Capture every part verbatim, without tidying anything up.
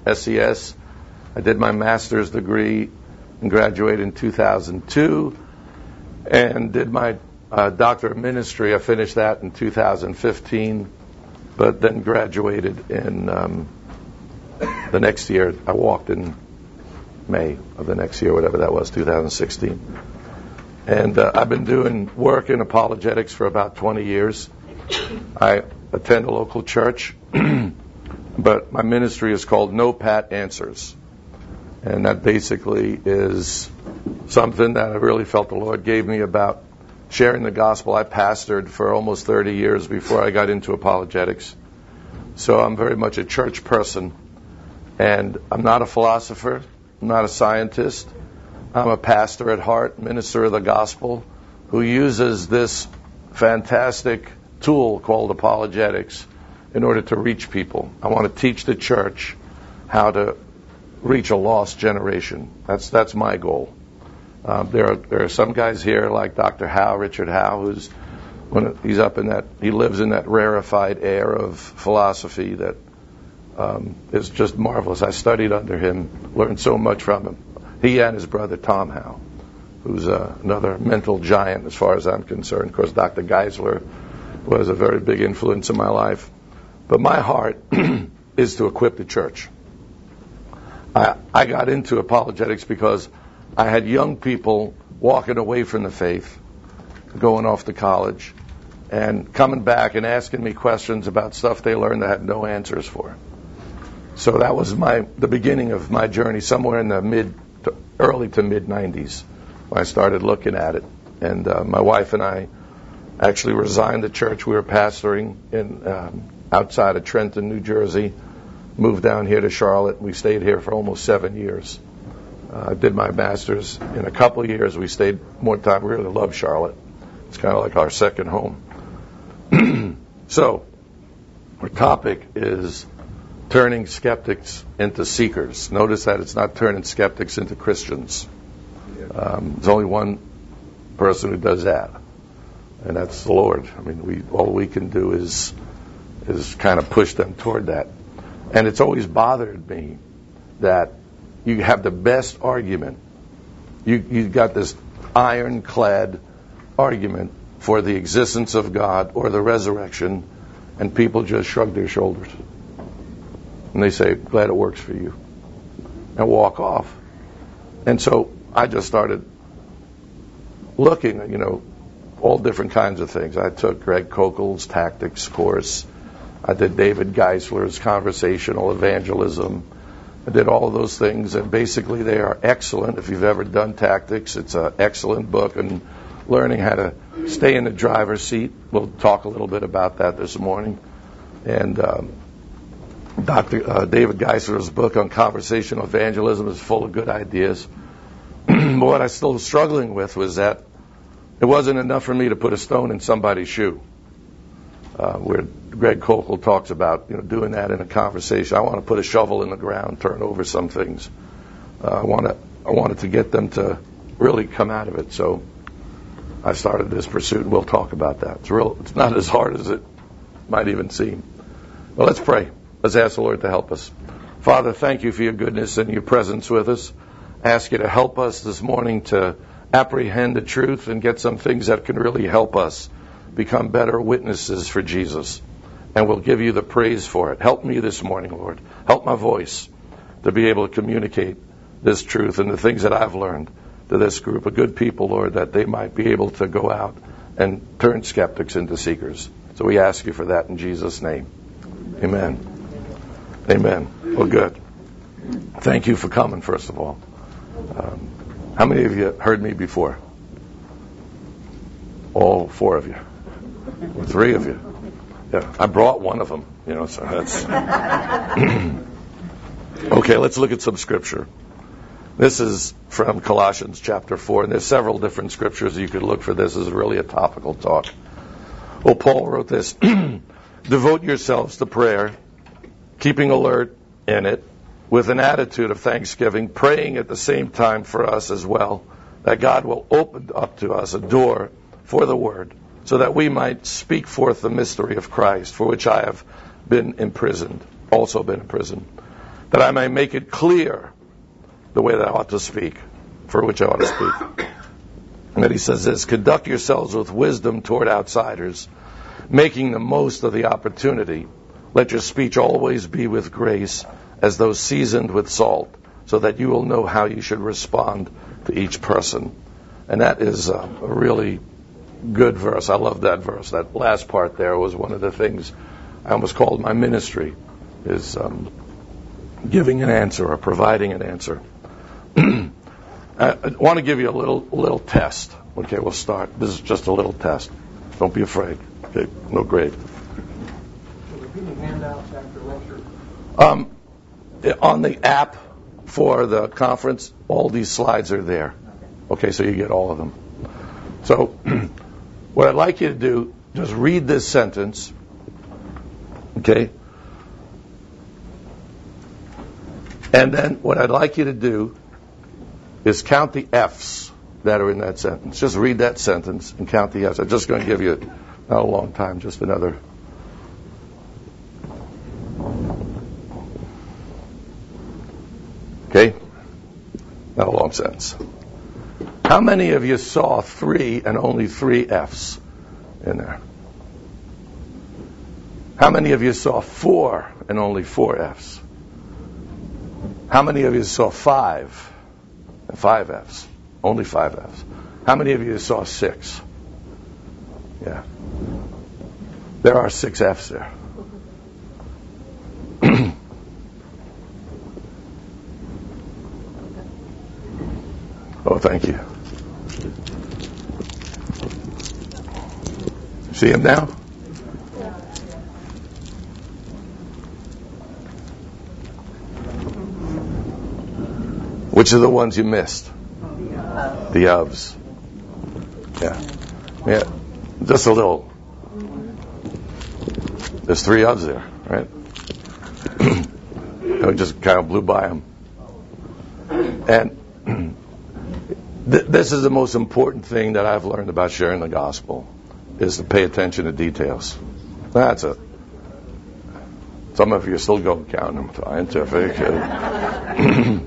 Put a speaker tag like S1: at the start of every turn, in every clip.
S1: S E S. I did my master's degree and graduated in two thousand two, and did my uh, doctorate of ministry. I finished that in two thousand fifteen, but then graduated in um, the next year. I walked in May of the next year, whatever that was, two thousand sixteen. And uh, I've been doing work in apologetics for about twenty years. I attend a local church, but my ministry is called No Pat Answers. And that basically is something that I really felt the Lord gave me about sharing the gospel. I pastored for almost thirty years before I got into apologetics. So I'm very much a church person. And I'm not a philosopher. I'm not a scientist. I'm a pastor at heart, minister of the gospel, who uses this fantastic tool called apologetics in order to reach people. I want to teach the church how to reach a lost generation. That's that's my goal. Um, there are there are some guys here like Doctor Howe, Richard Howe, who's when he's up in that he lives in that rarefied air of philosophy that um, is just marvelous. I studied under him, learned so much from him. He and his brother Tom Howe, who's uh, another mental giant as far as I'm concerned. Of course, Doctor Geisler was a very big influence in my life. But my heart is to equip the church. I, I got into apologetics because I had young people walking away from the faith, going off to college, and coming back and asking me questions about stuff they learned that I had no answers for. So that was my the beginning of my journey, somewhere in the mid, to, early to mid nineties, when I started looking at it. And uh, my wife and I actually resigned the church we were pastoring in um, outside of Trenton, New Jersey. Moved down here to Charlotte. We stayed here for almost seven years. I uh, did my master's. In a couple of years, we stayed more time. We really love Charlotte. It's kind of like our second home. So, our topic is turning skeptics into seekers. Notice that it's not turning skeptics into Christians. Um, there's only one person who does that, and that's the Lord. I mean, we all we can do is is kind of push them toward that. And it's always bothered me that you have the best argument. You you got this ironclad argument for the existence of God or the resurrection, and people just shrug their shoulders. And they say, glad it works for you, and walk off. And so I just started looking at, you know, all different kinds of things. I took Greg Kokel's tactics course. I did David Geisler's conversational evangelism. I did all of those things, and basically they are excellent. If you've ever done tactics, it's an excellent book on learning how to stay in the driver's seat. We'll talk a little bit about that this morning. And um, Doctor Uh, David Geisler's book on conversational evangelism is full of good ideas. But what I still was struggling with was that it wasn't enough for me to put a stone in somebody's shoe. Uh, where Greg Kokel talks about, you know, doing that in a conversation. I want to put a shovel in the ground, turn over some things. Uh, I want to, I wanted to get them to really come out of it. So I started this pursuit, and we'll talk about that. It's real. It's not as hard as it might even seem. Well, let's pray. Let's ask the Lord to help us. Father, thank you for your goodness and your presence with us. I ask you to help us this morning to apprehend the truth and get some things that can really help us become better witnesses for Jesus. And we'll give you the praise for it. Help me this morning, Lord. Help my voice to be able to communicate this truth and the things that I've learned to this group of good people, Lord, that they might be able to go out and turn skeptics into seekers. So we ask you for that in Jesus' name. Amen. Amen. Well, good. Thank you for coming, first of all. Um, how many of you heard me before? All four of you. Three of you. Yeah, I brought one of them, you know, so that's... Okay, let's look at some scripture. This is from Colossians chapter four, and there's several different scriptures you could look for. This is really a topical talk. Well, Paul wrote this, devote yourselves to prayer, keeping alert in it, with an attitude of thanksgiving, praying at the same time for us as well, that God will open up to us a door for the word, so that we might speak forth the mystery of Christ, for which I have been imprisoned, also been imprisoned. that I may make it clear the way that I ought to speak, for which I ought to speak. And then he says this, conduct yourselves with wisdom toward outsiders, making the most of the opportunity. Let your speech always be with grace, as though seasoned with salt, so that you will know how you should respond to each person. And that is a really good verse. I love that verse. That last part there was one of the things I almost called my ministry, is um, giving an answer or providing an answer. I want to give you a little little test. Okay, we'll start. This is just a little test. Don't be afraid. Okay, no grade.
S2: Will there be any handouts after lecture?
S1: Um, on the app for the conference, all these slides are there. Okay, so you get all of them. So what I'd like you to do, just read this sentence. Okay? And then what I'd like you to do is count the F's that are in that sentence. Just read that sentence and count the F's. I'm just going to give you, not a long time, just another. Okay? Not a long sentence. How many of you saw three and only three F's in there? How many of you saw four and only four F's? How many of you saw five and five F's? Only five F's. How many of you saw six? Yeah. There are six F's there. Oh, thank you. See him now? Which are the ones you missed? The ofs. Yeah. Yeah. Just a little. There's three ofs there, right? And we just kind of blew by them. And th- this is the most important thing that I've learned about sharing the gospel, is to pay attention to details. That's it. Some of you are still going counting them scientific.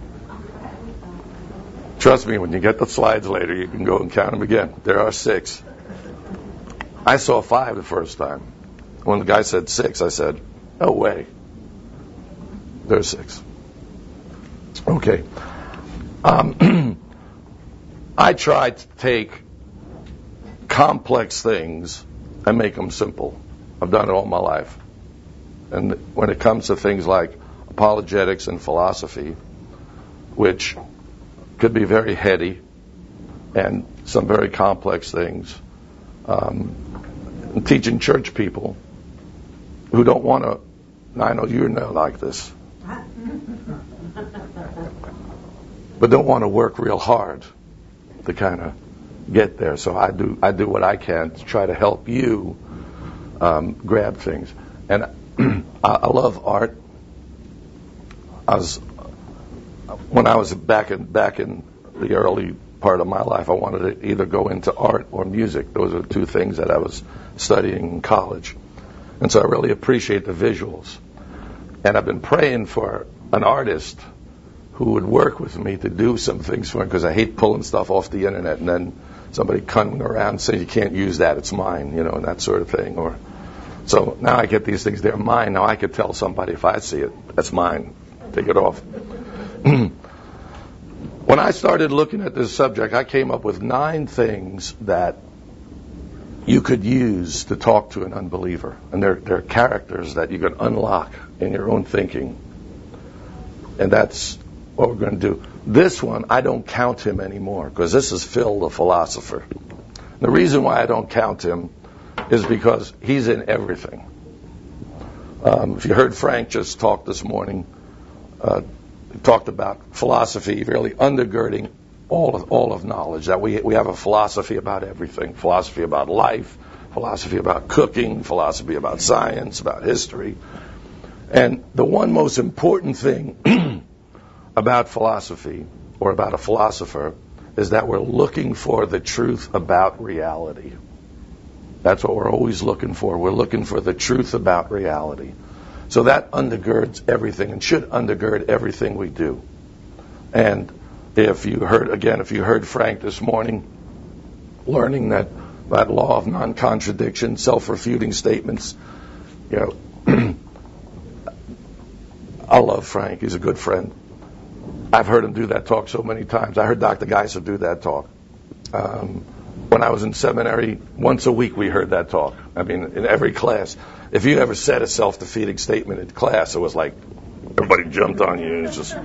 S1: Trust me, when you get the slides later, you can go and count them again. There are six. I saw five the first time. When the guy said six, I said, no way. There's six. Okay. Um, I try to take complex things and make them simple. I've done it all my life. And when it comes to things like apologetics and philosophy, which could be very heady and some very complex things, um, and teaching church people who don't want to, I know you're not like this, but don't want to work real hard to kind of get there. So I do I do what I can to try to help you um, grab things. And I, I love art. I was when I was back in back in the early part of my life, I wanted to either go into art or music. Those are the two things that I was studying in college. And so I really appreciate the visuals. And I've been praying for an artist who would work with me to do some things for me, because I hate pulling stuff off the internet and then somebody coming around and saying, you can't use that, it's mine, you know, and that sort of thing. Or so now I get these things, they're mine. Now I could tell somebody, if I see it, that's mine. Take it off. When I started looking at this subject, I came up with nine things that you could use to talk to an unbeliever. And they're, they're characters that you can unlock in your own thinking. And that's what we're going to do. This one, I don't count him anymore, because this is Phil the philosopher. The reason why I don't count him is because he's in everything. Um, if you heard Frank just talk this morning, uh, he talked about philosophy really undergirding all of, all of knowledge, that we, we have a philosophy about everything. Philosophy about life, philosophy about cooking, philosophy about science, about history. And the one most important thing about philosophy, or about a philosopher, is that we're looking for the truth about reality. That's what we're always looking for. We're looking for the truth about reality. So that undergirds everything and should undergird everything we do. And if you heard, again, if you heard Frank this morning, learning that, that law of non-contradiction, self-refuting statements, you know, I love Frank. He's a good friend. I've heard him do that talk so many times. I heard Doctor Geisler do that talk. Um, when I was in seminary, once a week we heard that talk. I mean, in every class. If you ever said a self-defeating statement in class, it was like everybody jumped on you and it's just,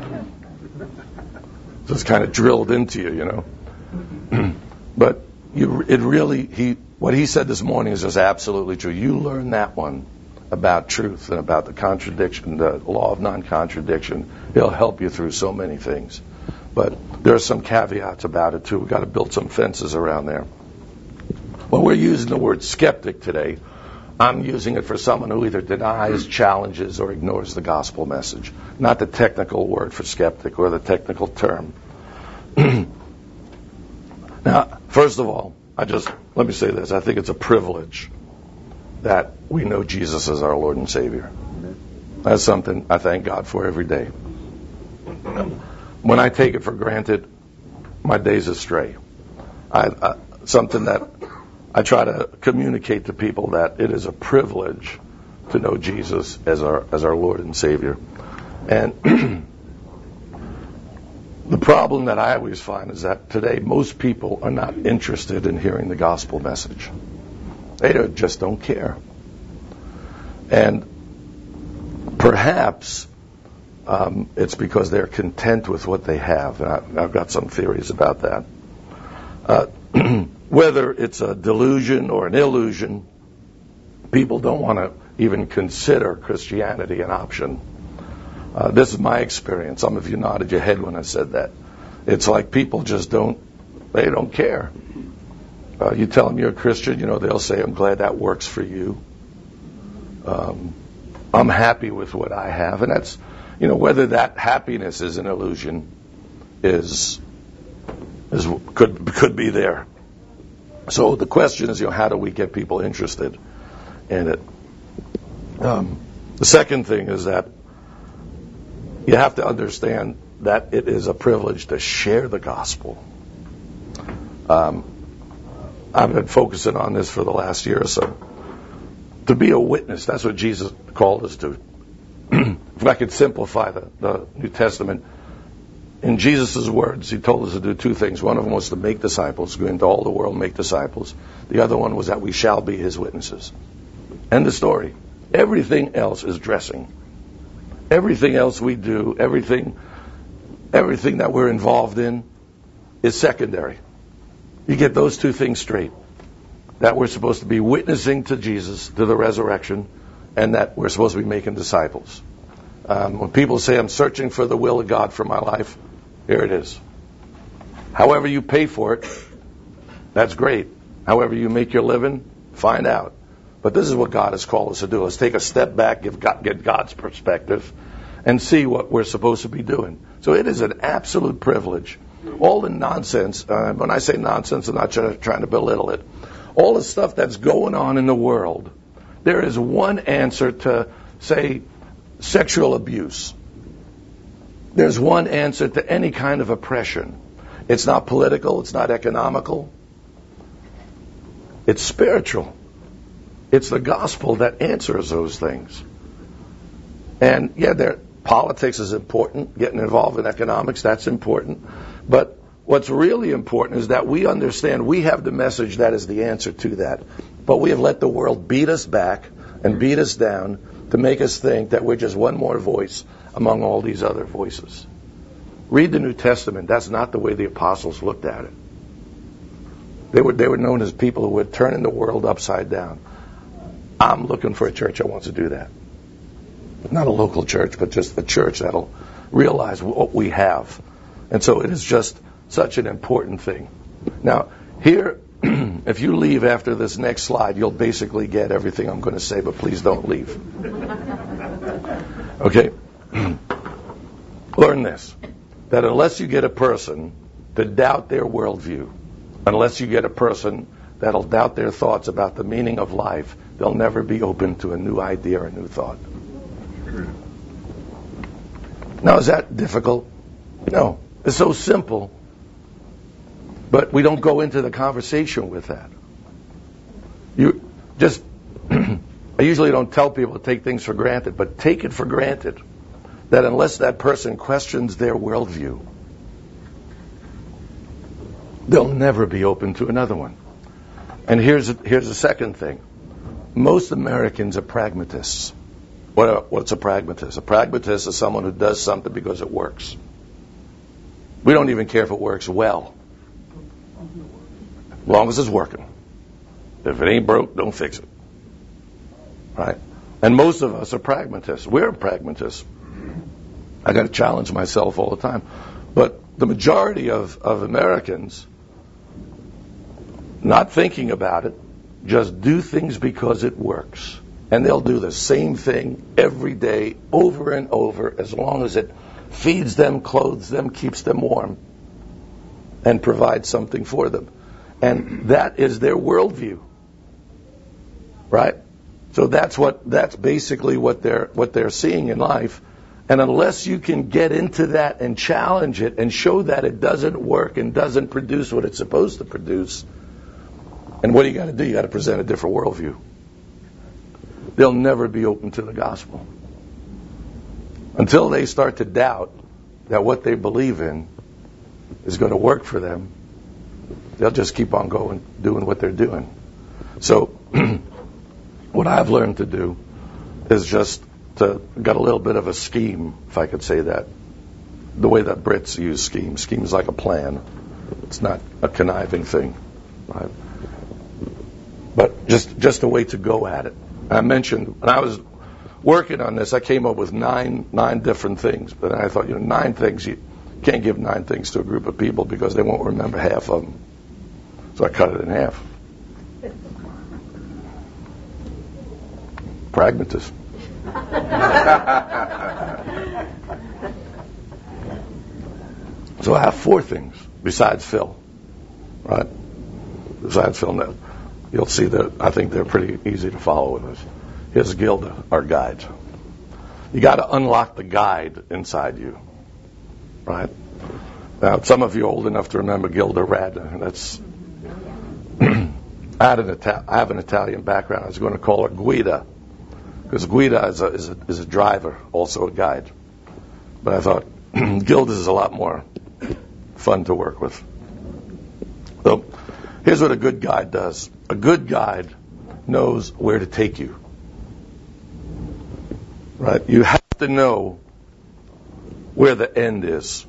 S1: just kind of drilled into you, you know. But you, it really, he, what he said this morning is just absolutely true. You learn that one about truth and about the contradiction, the law of non-contradiction. It'll help you through so many things. But there are some caveats about it too. We've got to build some fences around there. When we're using the word skeptic today, I'm using it for someone who either denies, challenges, or ignores the gospel message, not the technical word for skeptic or the technical term. Now, first of all, I just, let me say this. I think it's a privilege that we know Jesus as our Lord and Savior. That's something I thank God for every day. When I take it for granted, my days astray. I, I, something that I try to communicate to people, that it is a privilege to know Jesus as our as our Lord and Savior. And the problem that I always find is that today most people are not interested in hearing the gospel message. They don't, just don't care. And perhaps um, it's because they're content with what they have. And I, I've got some theories about that. Uh, whether it's a delusion or an illusion, people don't want to even consider Christianity an option. Uh, this is my experience. Some of you nodded your head when I said that. It's like people just don't, they don't care. Uh, you tell them you're a Christian, you know, they'll say, I'm glad that works for you. Um, I'm happy with what I have. And that's, you know, whether that happiness is an illusion is, is could could be there. So the question is, you know, how do we get people interested in it? Um, the second thing is that you have to understand that it is a privilege to share the gospel. Um, I've been focusing on this for the last year or so. To be a witness, that's what Jesus called us to. If I could simplify the, the New Testament, in Jesus' words, he told us to do two things. One of them was to make disciples, go into all the world and make disciples. The other one was that we shall be his witnesses. End of story. Everything else is dressing. Everything else we do, everything, everything that we're involved in is secondary. You get those two things straight. That we're supposed to be witnessing to Jesus, to the resurrection, and that we're supposed to be making disciples. Um, when people say, I'm searching for the will of God for my life, here it is. However you pay for it, that's great. However you make your living, find out. But this is what God has called us to do. Let's take a step back, give God, get God's perspective, and see what we're supposed to be doing. So it is an absolute privilege. All the nonsense, uh, when I say nonsense, I'm not trying, trying to belittle it. All the stuff that's going on in the world, there is one answer to, say, sexual abuse. There's one answer to any kind of oppression. It's not political, it's not economical. It's spiritual. It's the gospel that answers those things. And yeah, there, politics is important. Getting involved in economics, that's important. But what's really important is that we understand we have the message that is the answer to that. But we have let the world beat us back and beat us down to make us think that we're just one more voice among all these other voices. Read the New Testament. That's not the way the apostles looked at it. They were, they were known as people who were turning the world upside down. I'm looking for a church that wants to do that. Not a local church, but just a church that'll realize what we have. And so it is just such an important thing. Now, here, if you leave after this next slide, you'll basically get everything I'm going to say, but please don't leave. Okay? Learn this, that unless you get a person to doubt their worldview, unless you get a person that'll doubt their thoughts about the meaning of life, they'll never be open to a new idea or a new thought. Now, is that difficult? No. It's so simple. But we don't go into the conversation with that. You just, I usually don't tell people to take things for granted, but take it for granted that unless that person questions their worldview, they'll never be open to another one. And here's a, here's the second thing. Most Americans are pragmatists. What are, what's a pragmatist? A pragmatist is someone who does something because it works. We don't even care if it works well, as long as it's working. If it ain't broke, don't fix it. Right? And most of us are pragmatists. We're pragmatists. I got to challenge myself all the time. But the majority of, of Americans, not thinking about it, just do things because it works. And they'll do the same thing every day, over and over, as long as it feeds them, clothes them, keeps them warm, and provides something for them. And that is their worldview. Right? So that's what that's basically what they're what they're seeing in life. And unless you can get into that and challenge it and show that it doesn't work and doesn't produce what it's supposed to produce, and what do you got to do? You got to present a different worldview. They'll never be open to the gospel until they start to doubt that what they believe in is going to work for them. They'll just keep on going, doing what they're doing. So what I've learned to do is just to got a little bit of a scheme, if I could say that. The way that Brits use scheme. Scheme is like a plan. It's not a conniving thing. Right? But just, just a way to go at it. I mentioned, when I was working on this, I came up with nine nine different things. But I thought, you know, nine things, you can't give nine things to a group of people because they won't remember half of them. So I cut it in half. Pragmatist. So I have four things besides Phil, right? Besides Phil, no. You'll see that I think they're pretty easy to follow with us. Here's Gilda, our guide. You got to unlock the guide inside you, right? Now, some of you are old enough to remember Gilda Radner. That's I, had an Ita- I have an Italian background. I was going to call her Guida, because Guida is a, is a, is a driver, also a guide. But I thought Gilda is a lot more fun to work with. So here's what a good guide does. A good guide knows where to take you. Right? You have to know where the end is.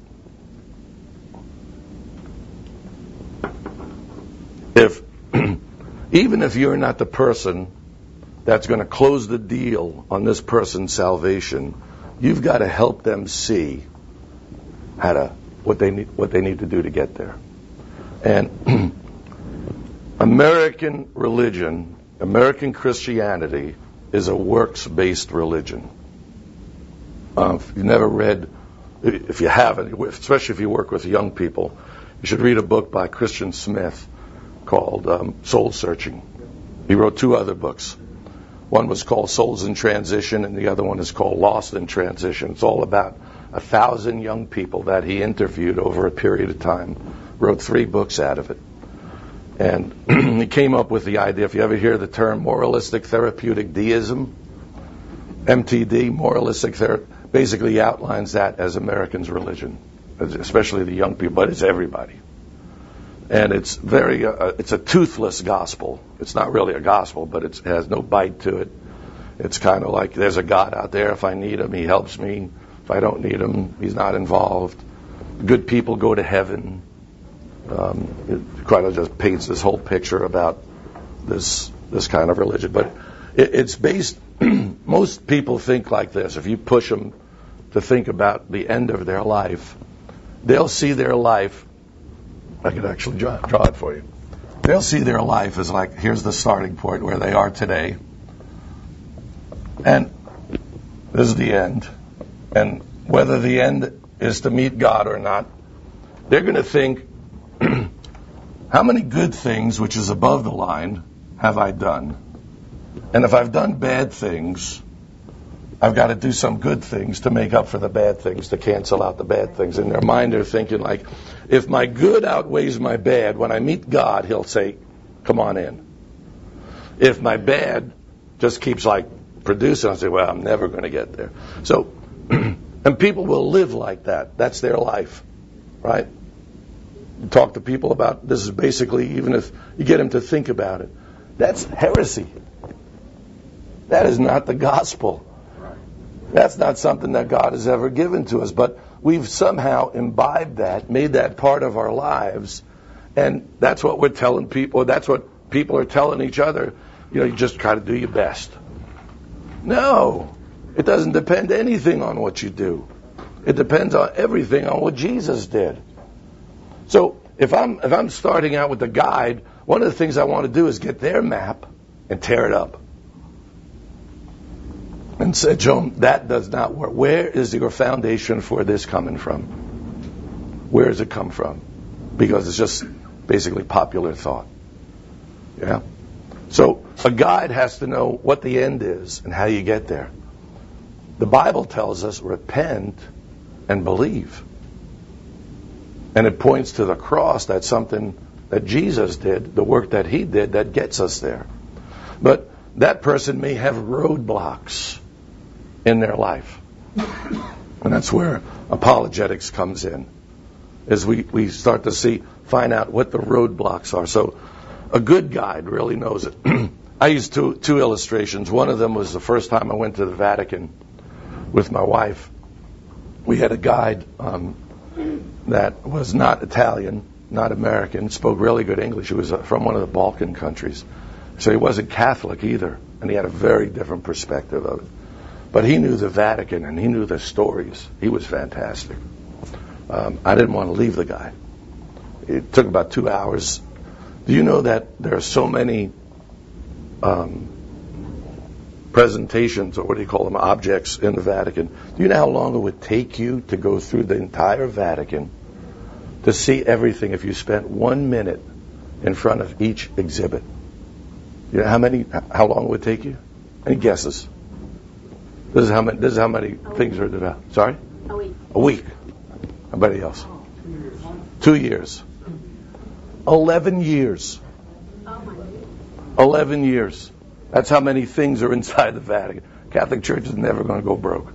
S1: If even if you're not the person that's going to close the deal on this person's salvation, you've got to help them see how to what they need what they need to do to get there. And American religion, American Christianity, is a works-based religion. Uh, if you've never read, if you haven't, especially if you work with young people, you should read a book by Christian Smith called um, Soul Searching. He wrote two other books. One was called Souls in Transition, and the other one is called Lost in Transition. It's all about a thousand young people that he interviewed over a period of time. Wrote three books out of it. And he came up with the idea, if you ever hear the term moralistic therapeutic deism, M T D, moralistic therapy, basically he outlines that as Americans' religion, especially the young people, but it's everybody. And it's very, uh, it's a toothless gospel. It's not really a gospel, but it's, it has no bite to it. It's kind of like there's a God out there. If I need him, he helps me. If I don't need him, he's not involved. Good people go to heaven. Um, it kind of just paints this whole picture about this this kind of religion. But it, it's based, most people think like this. If you push them to think about the end of their life, they'll see their life, I could actually draw, draw it for you. They'll see their life as like, here's the starting point where they are today. And this is the end. And whether the end is to meet God or not, they're going to think, how many good things, which is above the line, have I done? And if I've done bad things, I've got to do some good things to make up for the bad things, to cancel out the bad things. In their mind, they're thinking like, if my good outweighs my bad, when I meet God, he'll say, come on in. If my bad just keeps like producing, I'll say, well, I'm never going to get there. So, and people will live like that. That's their life, right? You talk to people about, this is basically, even if you get them to think about it, that's heresy. That is not the gospel. That's not something that God has ever given to us. But we've somehow imbibed that, made that part of our lives, and that's what we're telling people. That's what people are telling each other. You know, you just try to do your best. No, it doesn't depend anything on what you do. It depends on everything on what Jesus did. So if I'm if I'm starting out with the guide, one of the things I want to do is get their map and tear it up. And said, Joan, that does not work. Where is your foundation for this coming from? Where does it come from? Because it's just basically popular thought. Yeah? So a guide has to know what the end is and how you get there. The Bible tells us repent and believe. And it points to the cross. That's something that Jesus did, the work that he did that gets us there. But that person may have roadblocks in their life. And that's where apologetics comes in, is we, we start to see, find out what the roadblocks are. So a good guide really knows it. I used two, two illustrations. One of them was the first time I went to the Vatican with my wife. We had a guide um, that was not Italian, not American, spoke really good English. He was from one of the Balkan countries. So he wasn't Catholic either, and he had a very different perspective of it. But he knew the Vatican, and he knew the stories. He was fantastic. Um, I didn't want to leave the guy. It took about two hours. Do you know that there are so many um, presentations, or what do you call them, objects in the Vatican? Do you know how long it would take you to go through the entire Vatican to see everything if you spent one minute in front of each exhibit? You know how many? How long it would take you? Any guesses? This is how many. This is how many things are developed. Sorry.
S3: A week.
S1: A week. Anybody else? Two years. Eleven years.
S3: Oh my God.
S1: Eleven years. That's how many things are inside the Vatican. Catholic Church is never going to go broke.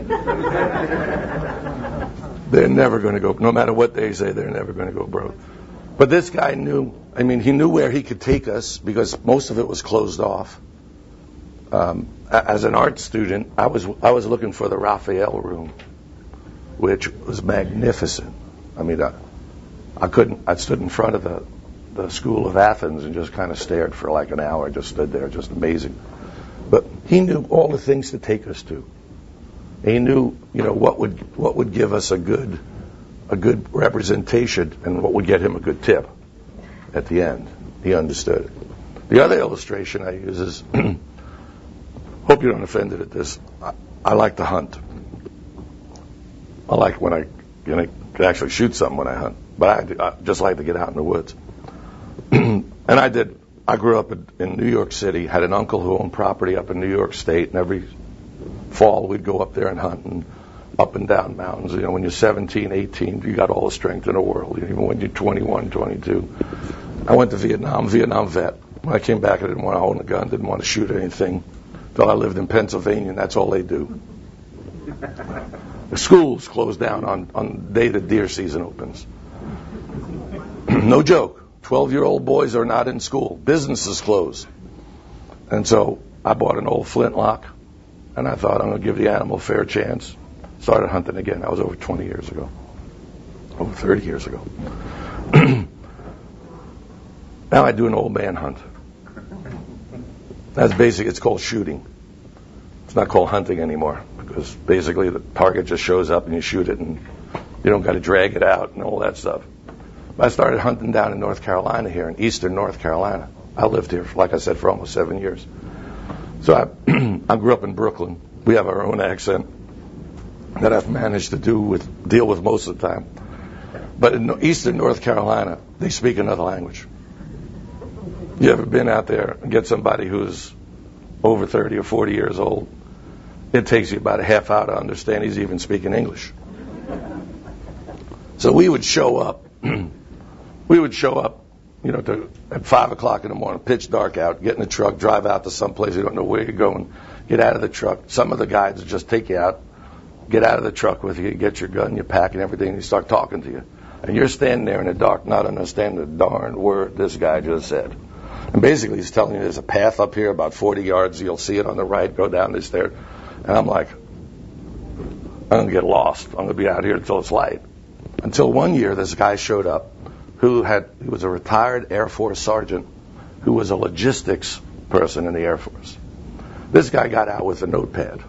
S1: They're never going to go. No matter what they say, they're never going to go broke. But this guy knew. I mean, he knew where he could take us because most of it was closed off. Um, as an art student, I was I was looking for the Raphael room, which was magnificent. I mean, I, I couldn't. I stood in front of the the School of Athens and just kind of stared for like an hour. Just stood there, just amazing. But he knew all the things to take us to. He knew, you know, what would what would give us a good a good representation and what would get him a good tip at the end. He understood it. The other illustration I use is. Hope you don't offend at this. I, I like to hunt. I like when I, you know, can actually shoot something when I hunt. But I, I just like to get out in the woods. And I did. I grew up in, in New York City. Had an uncle who owned property up in New York State, and every fall we'd go up there and hunt and up and down mountains. You know, when you're seventeen, eighteen, you got all the strength in the world. Even when you're twenty-one, twenty-two. I went to Vietnam, Vietnam vet. When I came back, I didn't want to own a gun, didn't want to shoot anything. Until I lived in Pennsylvania, and that's all they do. The schools close down on, on the day the deer season opens. No joke. Twelve-year-old boys are not in school. Businesses close. And so I bought an old flintlock, and I thought I'm going to give the animal a fair chance. Started hunting again. That was over twenty years ago. Over thirty years ago. Now I do an old man hunt. That's basic. It's called shooting. It's not called hunting anymore because basically the target just shows up and you shoot it and you don't got to drag it out and all that stuff. But I started hunting down in North Carolina here, in eastern North Carolina. I lived here, like I said, for almost seven years. So I, I grew up in Brooklyn. We have our own accent that I've managed to do with deal with most of the time. But in eastern North Carolina, they speak another language. You ever been out there and get somebody who's over thirty or forty years old, it takes you about a half hour to understand he's even speaking English. So we would show up, we would show up, you know, to, at five o'clock in the morning, pitch dark out, get in the truck, drive out to some place you don't know where you're going, get out of the truck. Some of the guides would just take you out, get out of the truck with you, get your gun, your pack and everything, and he start talking to you. And you're standing there in the dark, not understanding the darn word this guy just said. And basically he's telling you there's a path up here about forty yards, you'll see it on the right, go down this stairs. And I'm like, I'm going to get lost. I'm going to be out here until it's light. Until one year this guy showed up who had, he was a retired Air Force sergeant who was a logistics person in the Air Force. This guy got out with a notepad.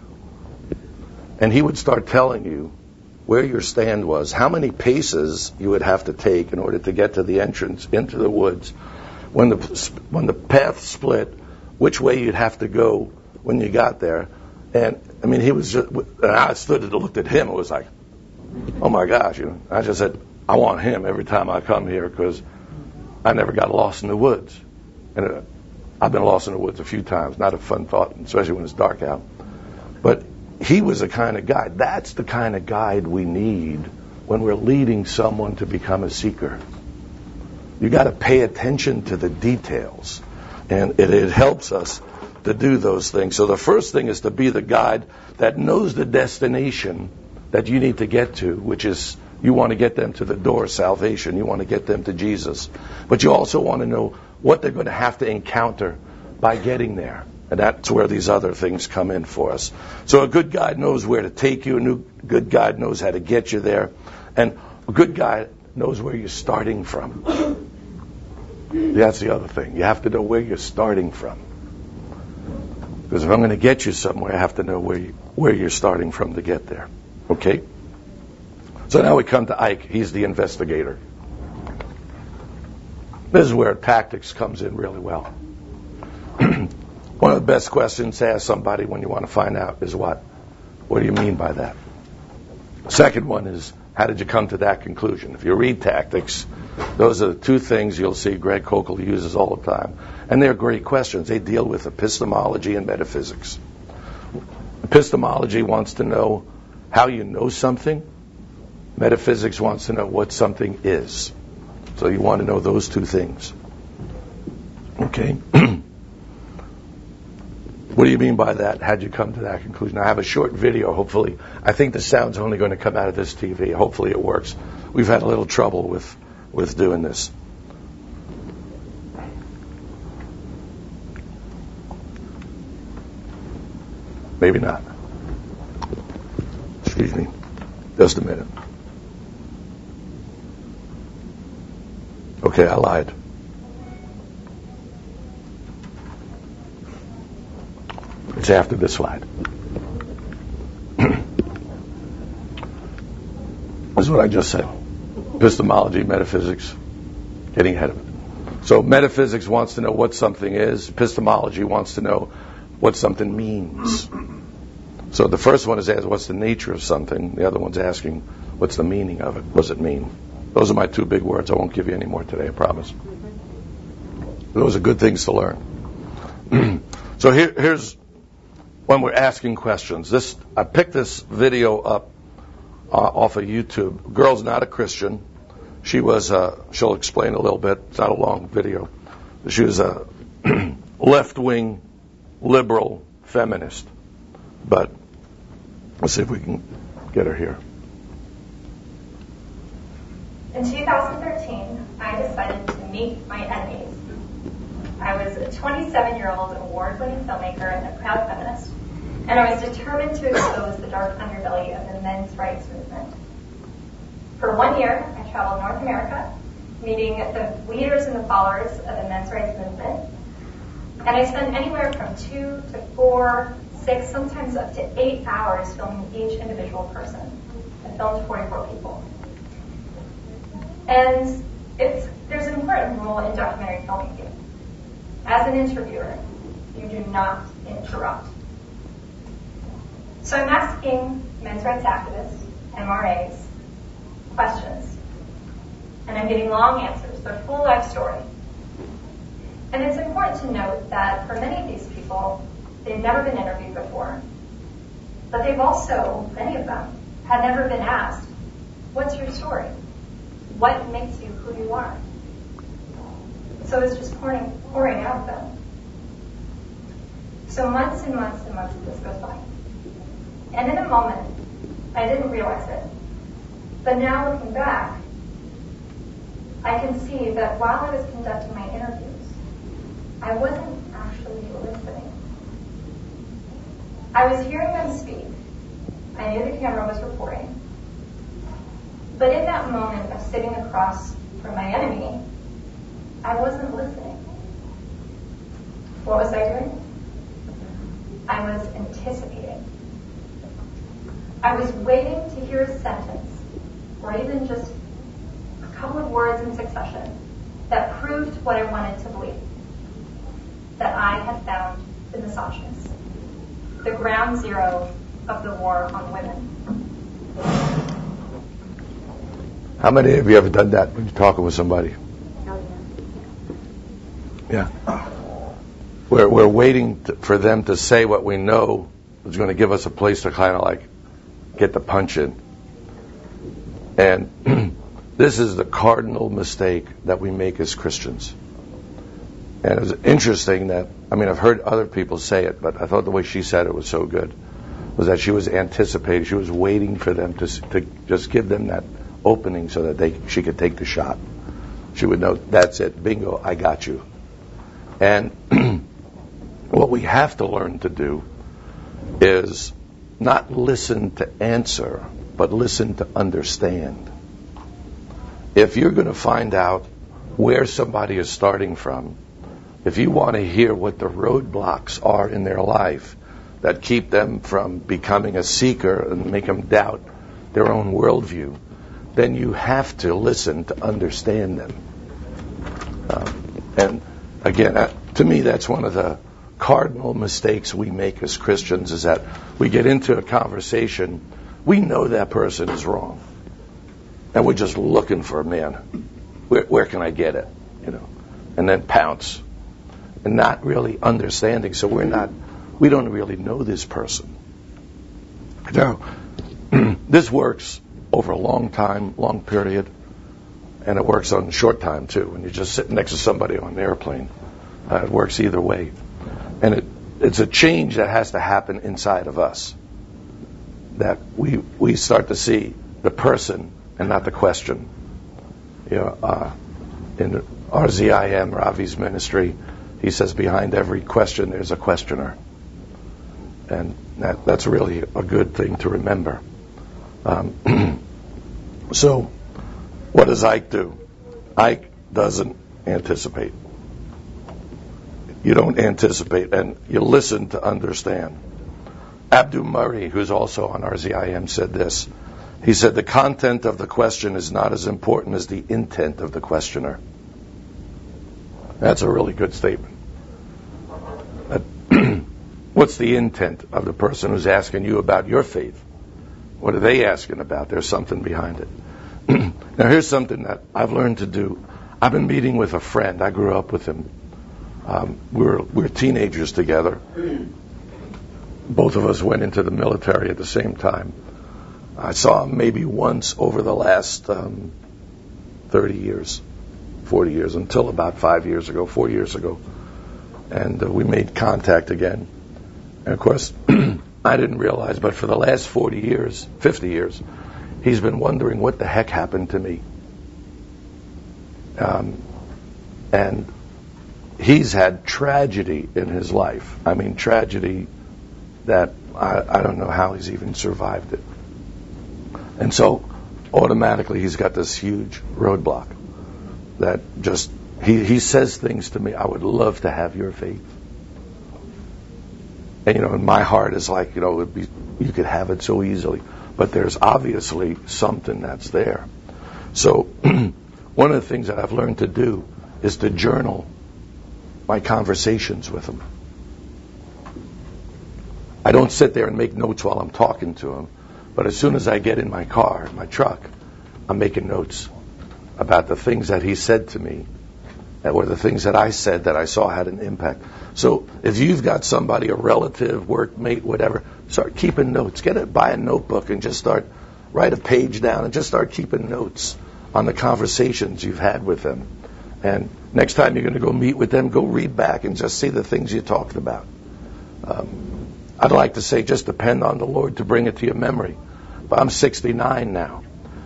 S1: And he would start telling you where your stand was, how many paces you would have to take in order to get to the entrance into the woods, when the when the path split, which way you'd have to go when you got there. And I mean, he was just, and I stood and looked at him and was like, oh my gosh, you know. I just said, I want him every time I come here because I never got lost in the woods. And uh, I've been lost in the woods a few times, not a fun thought, especially when it's dark out. But he was the kind of guide. That's the kind of guide we need when we're leading someone to become a seeker. You got to pay attention to the details, and it, it helps us to do those things. So the first thing is to be the guide that knows the destination that you need to get to, which is you want to get them to the door of salvation. You want to get them to Jesus. But you also want to know what they're going to have to encounter by getting there. And that's where these other things come in for us. So a good guide knows where to take you. A new, good guide knows how to get you there. And a good guide knows where you're starting from. That's the other thing. You have to know where you're starting from. Because if I'm going to get you somewhere, I have to know where, you, where you're starting from to get there. Okay? So now we come to Ike. He's the investigator. This is where tactics comes in really well. One of the best questions to ask somebody when you want to find out is what? What do you mean by that? Second one is, how did you come to that conclusion? If you read tactics, those are the two things you'll see Greg Koukl uses all the time. And they're great questions. They deal with epistemology and metaphysics. Epistemology wants to know how you know something. Metaphysics wants to know what something is. So you want to know those two things. Okay? What do you mean by that? How'd you come to that conclusion? I have a short video, hopefully. I think the sound's only going to come out of this T V. Hopefully it works. We've had a little trouble with, with doing this. Maybe not. Excuse me. Just a minute. Okay, I lied. It's after this slide. This is what I just said. Epistemology, metaphysics, getting ahead of it. So metaphysics wants to know what something is. Epistemology wants to know what something means. So the first one is asking, what's the nature of something? The other one's asking, what's the meaning of it? What does it mean? Those are my two big words. I won't give you any more today, I promise. Those are good things to learn. So here, here's when we're asking questions. This I picked this video up uh, off of YouTube. Girl's not a Christian. She was, uh, she'll explain a little bit. It's not a long video. She was a left-wing, liberal feminist. But let's see if we can get her here.
S3: In two thousand thirteen, I decided to meet my enemies. I was a twenty-seven-year-old award-winning filmmaker and a proud feminist, and I was determined to expose the dark underbelly of the men's rights movement. For one year, I traveled North America, meeting the leaders and the followers of the men's rights movement, and I spent anywhere from two to four, six, sometimes up to eight hours filming each individual person. I filmed forty-four people. And it's, there's an important rule in documentary filmmaking. As an interviewer, you do not interrupt. So I'm asking men's rights activists, M R As, questions. And I'm getting long answers, their full life story. And it's important to note that for many of these people, they've never been interviewed before. But they've also, many of them, had never been asked, what's your story? What makes you who you are? So it's just pouring, pouring out of them. So months and months and months of this goes by. And in a moment, I didn't realize it. But now looking back, I can see that while I was conducting my interviews, I wasn't actually listening. I was hearing them speak. I knew the camera was recording. But in that moment of sitting across from my enemy, I wasn't listening. What was I doing? I was anticipating. I was waiting to hear a sentence, or even just a couple of words in succession, that proved what I wanted to believe. That I had found the misogynist, the ground zero of the war on women.
S1: How many of you ever done that when you're talking with somebody?
S3: Oh,
S1: yeah. Yeah. We're, we're waiting to, for them to say what we know is going to give us a place to kind of like get the punch in. And this is the cardinal mistake that we make as Christians. And it was interesting that, I mean, I've heard other people say it, but I thought the way she said it was so good, was that she was anticipating, she was waiting for them to to just give them that opening so that they she could take the shot. She would know, that's it, bingo, I got you. And what we have to learn to do is not listen to answer, but listen to understand. If you're going to find out where somebody is starting from, if you want to hear what the roadblocks are in their life that keep them from becoming a seeker and make them doubt their own worldview, then you have to listen to understand them. Uh, and again, uh, to me, that's one of the cardinal mistakes we make as Christians, is that we get into a conversation, we know that person is wrong, and we're just looking for, man, where, where can I get it, you know, and then pounce, and not really understanding. So we're not, we don't really know this person. Now, this works over a long time, long period, and it works on short time too. When you're just sitting next to somebody on an airplane, uh, it works either way. And it, it's a change that has to happen inside of us. That we we start to see the person and not the question. You know, uh, in R Z I M, Ravi's ministry, he says behind every question there's a questioner. And that, that's really a good thing to remember. Um, so, what does Ike do? Ike doesn't anticipate. You don't anticipate, and you listen to understand. Abdu Murray, who's also on R Z I M, said this. He said, the content of the question is not as important as the intent of the questioner. That's a really good statement. What's the intent of the person who's asking you about your faith? What are they asking about? There's something behind it. Now, here's something that I've learned to do. I've been meeting with a friend. I grew up with him. Um, we were we were teenagers together. Both of us went into the military at the same time. I saw him maybe once over the last um, thirty years, forty years, until about five years ago, four years ago. And uh, we made contact again. And of course, I didn't realize, but for the last forty years, fifty years, he's been wondering what the heck happened to me. Um, and he's had tragedy in his life. I mean, tragedy that I, I don't know how he's even survived it. And so automatically he's got this huge roadblock that just, he, he says things to me, I would love to have your faith. And, you know, and my heart is like, you know, it would be, you could have it so easily. But there's obviously something that's there. So one of the things that I've learned to do is to journal my conversations with him. I don't sit there and make notes while I'm talking to him. But as soon as I get in my car, my truck, I'm making notes about the things that he said to me, or the things that I said that I saw had an impact. So if you've got somebody, a relative, workmate, whatever, Start keeping notes. Get it, buy a notebook and just start, write a page down and just start keeping notes on the conversations you've had with them. And next time you're going to go meet with them, go read back and just see the things you talked about. Um, I'd like to say just depend on the Lord to bring it to your memory. But I'm sixty-nine now.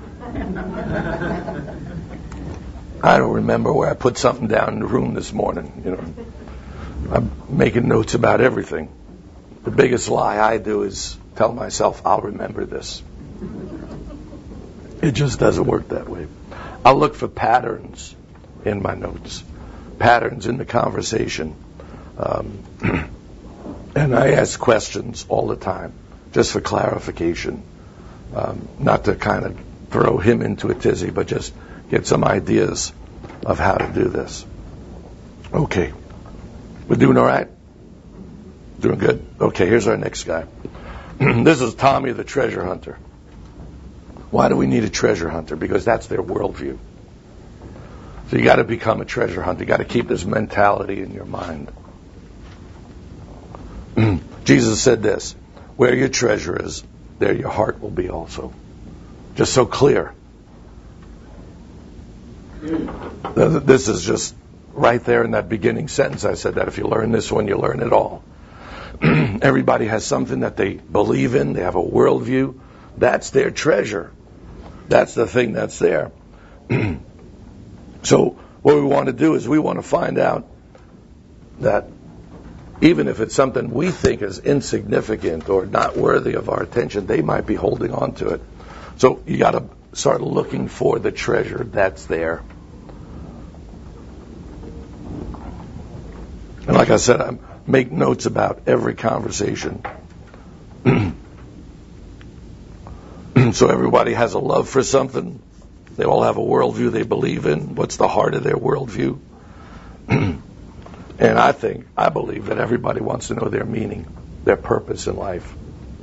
S1: I don't remember where I put something down in the room this morning. You know, I'm making notes about everything. The biggest lie I do is tell myself I'll remember this. It just doesn't work that way. I'll look for patterns in my notes, patterns in the conversation, um, and I ask questions all the time just for clarification, um, not to kind of throw him into a tizzy, but just get some ideas of how to do this. Okay. We're doing all right? Doing good? Okay, here's our next guy. This is Tommy the treasure hunter. Why do we need a treasure hunter? Because that's their worldview. So you got to become a treasure hunter. You got to keep this mentality in your mind. Jesus said this, where your treasure is, there your heart will be also. Just so clear. This is just right there in that beginning sentence. I said that if you learn this one, you learn it all. Everybody has something that they believe in. They have a worldview. That's their treasure. That's the thing that's there. So what we want to do is we want to find out that even if it's something we think is insignificant or not worthy of our attention, they might be holding on to it. So you got to start looking for the treasure that's there. And like I said, I make notes about every conversation. So everybody has a love for something. They all have a worldview they believe in. What's the heart of their worldview? And I think, I believe that everybody wants to know their meaning, their purpose in life.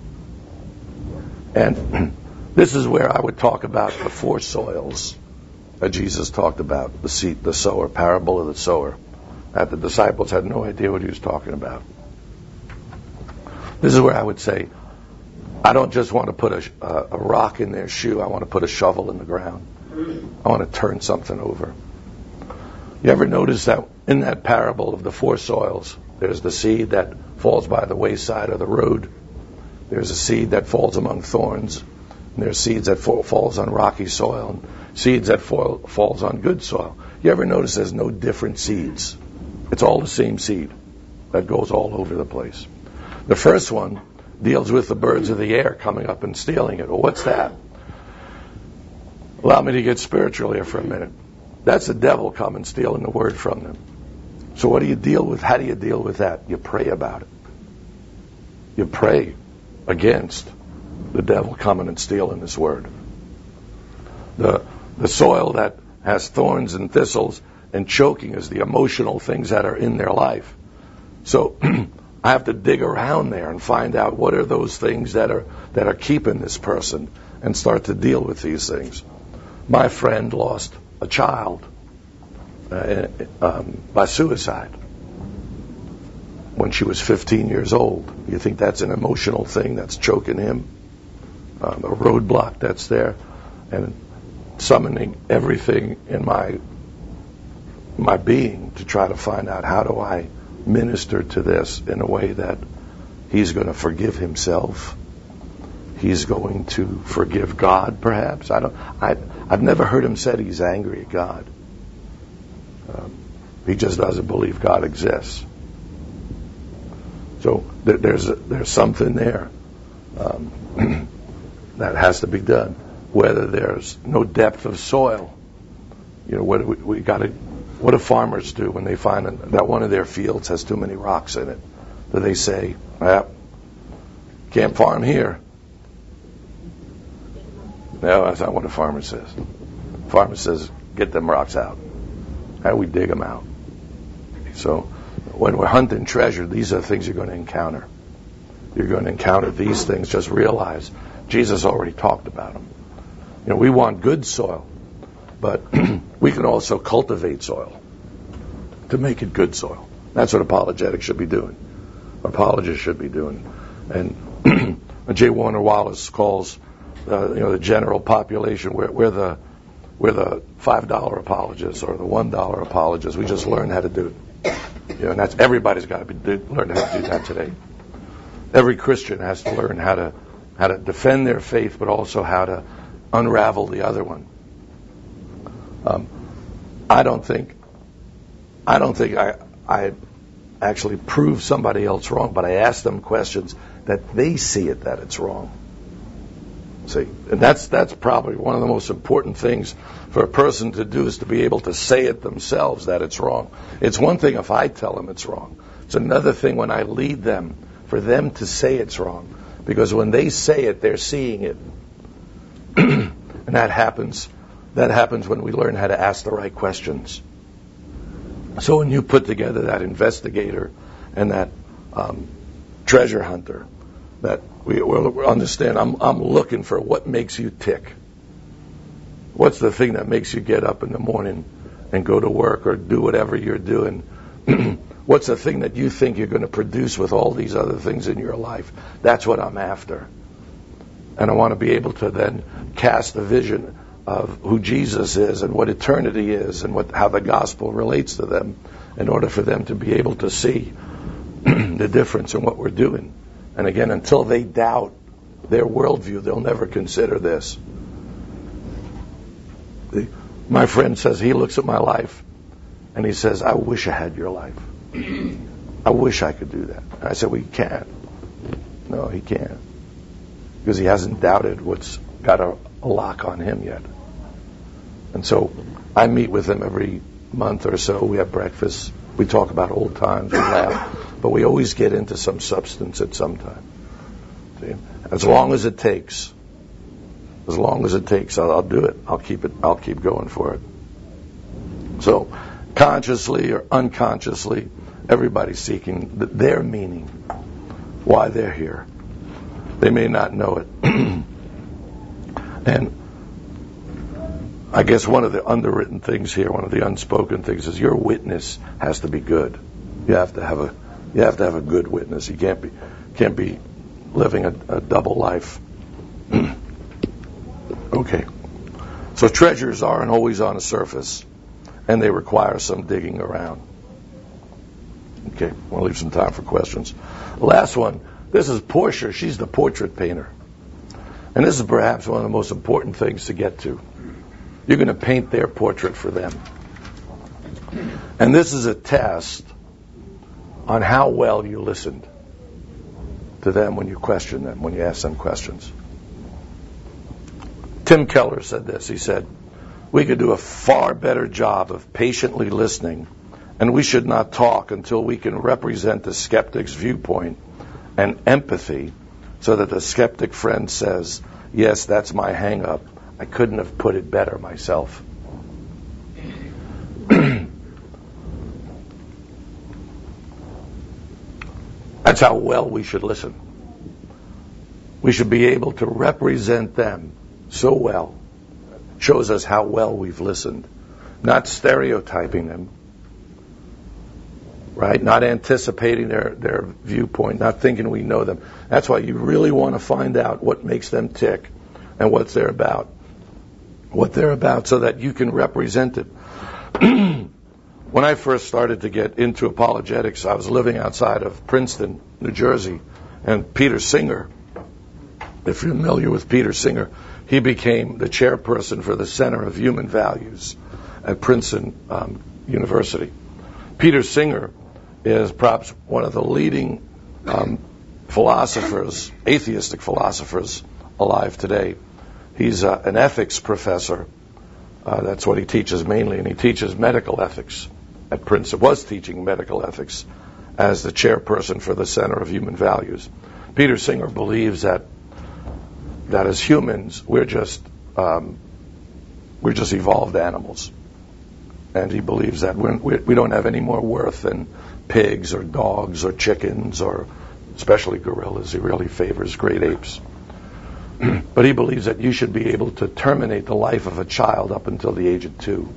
S1: And this is where I would talk about the four soils that Jesus talked about, the seed, the sower, parable of the sower. That the disciples had no idea what he was talking about. This is where I would say, I don't just want to put a, a rock in their shoe. I want to put a shovel in the ground. I want to turn something over. You ever notice that in that parable of the four soils, there's the seed that falls by the wayside of the road. There's a seed that falls among thorns. And there's seeds that fall, falls on rocky soil. And seeds that fall, falls on good soil. You ever notice there's no different seeds? It's all the same seed that goes all over the place. The first one deals with the birds of the air coming up and stealing it. Well, what's that? Allow me to get spiritual here for a minute. That's the devil coming stealing the word from them. So what do you deal with? How do you deal with that? You pray about it. You pray against the devil coming and stealing this word. The, the soil that has thorns and thistles and choking is the emotional things that are in their life. So I have to dig around there and find out what are those things that are that are keeping this person and start to deal with these things. My friend lost a child uh, um, by suicide when she was fifteen years old. You think that's an emotional thing that's choking him? Um, a roadblock that's there, and summoning everything in my my being to try to find out how do I minister to this in a way that he's going to forgive himself. He's going to forgive God, perhaps. I don't. I, I've never heard him said he's angry at God. Um, he just doesn't believe God exists. So th- there's a, there's something there um, that has to be done. Whether there's no depth of soil, you know, what do we, we got to. What do farmers do when they find that one of their fields has too many rocks in it? Do they say, well, can't farm here? No, that's not what a farmer says. The farmer says, get them rocks out. How do we dig them out? So when we're hunting treasure, these are the things you're going to encounter. You're going to encounter these things. Just realize Jesus already talked about them. You know, we want good soil. But we can also cultivate soil to make it good soil. That's what apologetics should be doing. Apologists should be doing. And J. Warner Wallace calls uh, you know the general population. We're, we're the we're the five dollar apologists or the one dollar apologists. We just learn how to do it. You know, and that's everybody's got to be do, learn how to do that today. Every Christian has to learn how to how to defend their faith, but also how to unravel the other one. Um, I don't think I don't think I I actually prove somebody else wrong, but I ask them questions that they see it that it's wrong. See, and that's that's probably one of the most important things for a person to do, is to be able to say it themselves that it's wrong. It's one thing if I tell them it's wrong. It's another thing when I lead them, for them to say it's wrong. Because when they say it, they're seeing it. And that happens that happens when we learn how to ask the right questions. So when you put together that investigator and that um, treasure hunter, that we we'll understand, I'm, I'm looking for what makes you tick. What's the thing that makes you get up in the morning and go to work or do whatever you're doing? What's the thing that you think you're going to produce with all these other things in your life? That's what I'm after. And I want to be able to then cast a vision of who Jesus is and what eternity is and what how the gospel relates to them, in order for them to be able to see the difference in what we're doing. And again, until they doubt their worldview, they'll never consider this. The, my friend says he looks at my life and he says, I wish I had your life. I wish I could do that. And I said, well, you can't. No, he can't. Because he hasn't doubted what's got a, a lock on him yet. And so I meet with him every month or so. We have breakfast. We talk about old times. We laugh. But we always get into some substance at some time. See? As long as it takes. As long as it takes, I'll, I'll do it. I'll keep it. I'll keep going for it. So, consciously or unconsciously, everybody's seeking the, their meaning, why they're here. They may not know it. And I guess one of the underwritten things here, one of the unspoken things, is your witness has to be good. You have to have a, you have to have a good witness. You can't be, can't be living a, a double life. Okay. So treasures aren't always on the surface, and they require some digging around. Okay, we'll leave some time for questions. Last one. This is Portia. She's the portrait painter. And this is perhaps one of the most important things to get to. You're going to paint their portrait for them. And this is a test on how well you listened to them when you question them, when you ask them questions. Tim Keller said this. He said, we could do a far better job of patiently listening, and we should not talk until we can represent the skeptic's viewpoint and empathy, so that the skeptic friend says, yes, that's my hang-up. I couldn't have put it better myself. That's how well we should listen. We should be able to represent them so well. Shows us how well we've listened. Not stereotyping them. Right? Not anticipating their, their viewpoint, not thinking we know them. That's why you really want to find out what makes them tick and what they're about. What they're about, so that you can represent it. When I first started to get into apologetics, I was living outside of Princeton, New Jersey, and Peter Singer, if you're familiar with Peter Singer, he became the chairperson for the Center of Human Values at Princeton um, University. Peter Singer is perhaps one of the leading um, philosophers, atheistic philosophers alive today. He's uh, an ethics professor. Uh, that's what he teaches mainly, and he teaches medical ethics at Princeton. Was teaching medical ethics as the chairperson for the Center of Human Values. Peter Singer believes that that as humans we're just um, we're just evolved animals. And he believes that we're, we don't have any more worth than pigs or dogs or chickens, or especially gorillas. He really favors great apes. But he believes that you should be able to terminate the life of a child up until the age of two.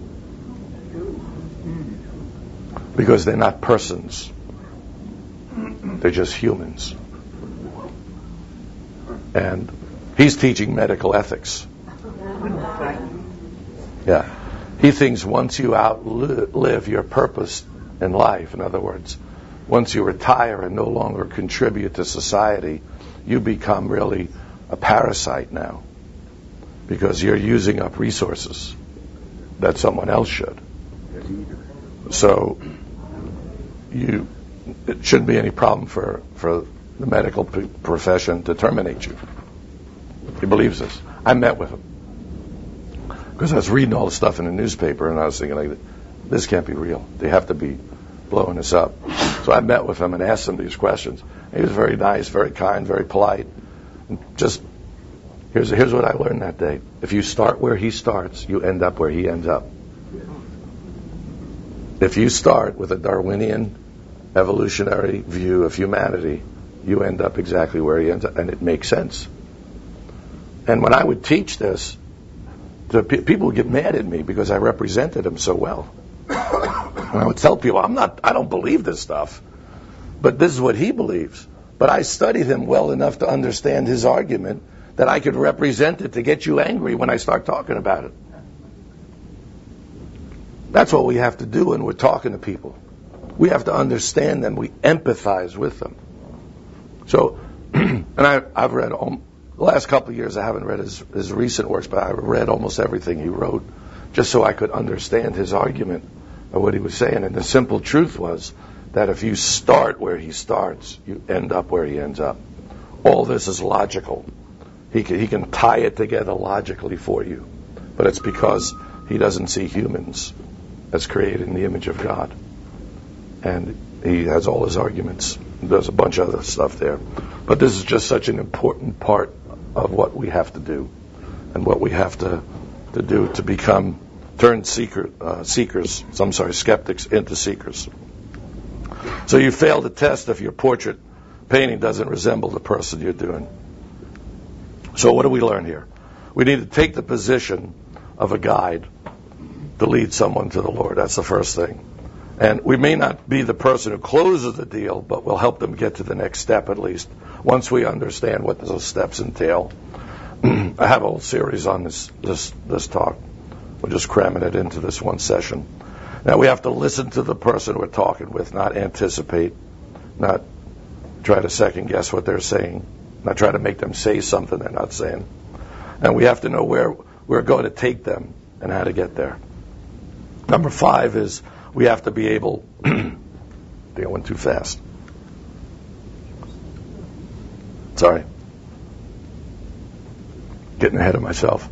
S1: Because they're not persons. They're just humans. And he's teaching medical ethics. Yeah. He thinks once you outlive your purpose in life, in other words, once you retire and no longer contribute to society, you become really a parasite now, because you're using up resources that someone else should. So you, it shouldn't be any problem for, for the medical p- profession to terminate you. He believes this. I met with him because I was reading all the stuff in the newspaper, and I was thinking, like, this can't be real. They have to be blowing us up. So I met with him and asked him these questions. He was very nice, very kind, very polite. And just here's here's what I learned that day: if you start where he starts, you end up where he ends up. If you start with a Darwinian evolutionary view of humanity, you end up exactly where he ends up, and it makes sense. And when I would teach this, the pe- people would get mad at me because I represented him so well. And I would tell people, I'm not, I don't believe this stuff, but this is what he believes. But I studied him well enough to understand his argument that I could represent it to get you angry when I start talking about it. That's what we have to do when we're talking to people. We have to understand them. We empathize with them. So, and I, I've read, um, the last couple of years I haven't read his, his recent works, but I've read almost everything he wrote just so I could understand his argument of what he was saying. And the simple truth was that if you start where he starts, you end up where he ends up. All this is logical. He can, he can tie it together logically for you. But it's because he doesn't see humans as created in the image of God. And he has all his arguments. There's a bunch of other stuff there. But this is just such an important part of what we have to do and what we have to, to do to become, turn seeker, uh, seekers, I'm sorry, skeptics into seekers. So you fail the test if your portrait painting doesn't resemble the person you're doing. So what do we learn here? We need to take the position of a guide to lead someone to the Lord. That's the first thing. And we may not be the person who closes the deal, but we'll help them get to the next step at least, once we understand what those steps entail. I have a whole series on this, this, this talk. We're just cramming it into this one session. Now we have to listen to the person we're talking with, not anticipate, not try to second guess what they're saying, not try to make them say something they're not saying. And we have to know where we're going to take them and how to get there. Number five is we have to be able, I think I went too fast. Sorry. Getting ahead of myself.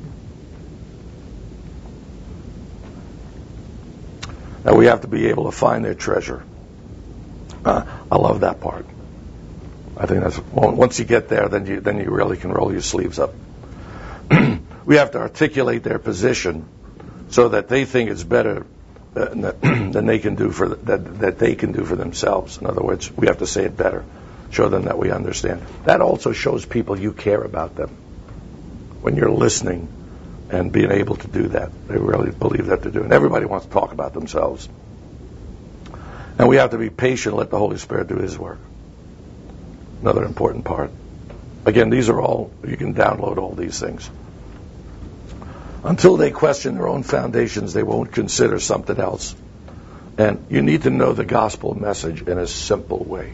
S1: Now we have to be able to find their treasure. Uh, I love that part. I think that's, well, once you get there, then you then you really can roll your sleeves up. We have to articulate their position so that they think it's better uh, than they can do for the, that that they can do for themselves. In other words, we have to say it better, show them that we understand. That also shows people you care about them. When you're listening and being able to do that, they really believe that they're doing. Everybody wants to talk about themselves, and we have to be patient. Let the Holy Spirit do His work. Another important part. Again, these are all, you can download all these things. Until they question their own foundations, they won't consider something else. And you need to know the gospel message in a simple way.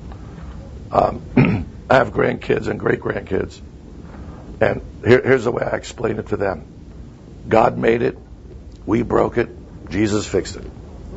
S1: Um, I have grandkids and great-grandkids. And here, here's the way I explain it to them. God made it. We broke it. Jesus fixed it.